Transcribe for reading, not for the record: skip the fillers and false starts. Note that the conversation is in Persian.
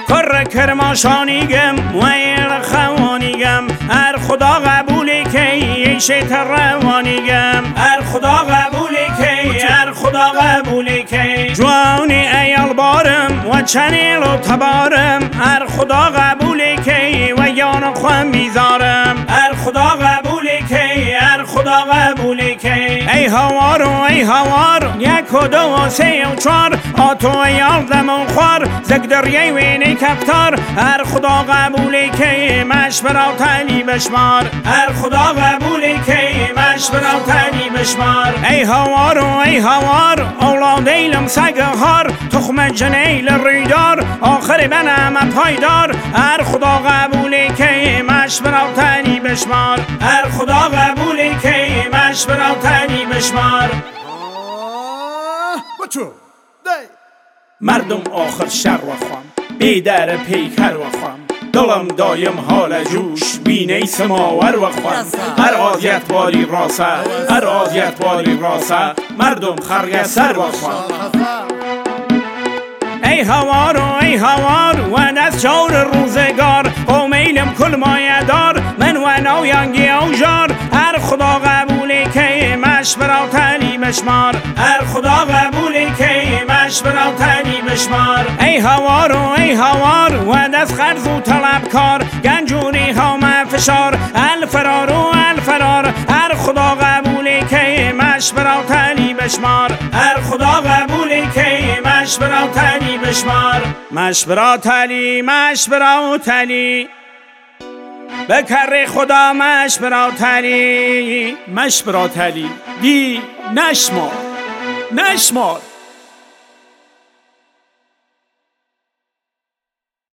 کر کرماشانیگم ویر خوانیگم هر خدا قبولی که ایشت روانیگم هر خدا قبولی که هر خدا قبولی که جوانی ایال بارم و چنیل و تبارم هر خدا قبولی که و یان خواه میذارم هر خدا قبولی که هر خدا قبولی که ای هوار و ای هوار یک و دو و سه و چار آتو ایال دمون خوار زگ دریه وینی کفتار هر خدا قبولی که مشبرا تلی بشمار هر خدا قبولی که مشبرا تلی بشمار ای هوار و ای هوار اولاد ایلم سگهار تخم جنیل ریدار آخر بنم پایدار هر خدا قبولی که مشبرا تلی بشمار هر خدا قبولی که مشبرا تلی بشمار مردم آخر شر و خام بیدر پیکر و خام دلم دایم حال جوش بینی سماور و خام هر آزیت باری راسه هر آزیت باری راسه مردم خرگ سر و خام ای هوار و ای هوار و دست چار روزگار قومیلم کل مایه دار من و نویانگی او جار هر خدا قبولی که مشبرا تلی بشمار هر خدا قبولی که مشبرا تلی بشمار ای هوار و ای هوار و دست خرز و طلبکار گنجوری ها فشار الفرار و الفرار هر خدا قبولی که مشبرا تلی بشمار هر خدا قبولی که مشبرا تلی بشمار مشبرا تلی مشبرا تلی بکر خدا مشبرا تلی مشبرا تلی دی نشمار